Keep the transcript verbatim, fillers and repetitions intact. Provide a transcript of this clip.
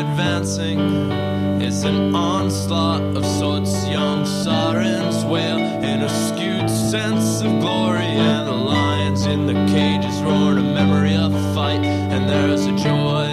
advancing. It's an onslaught of sorts. Young sirens wail in a skewed sense of glory, and the lions in the cages roar in a memory of fight. And there's a joy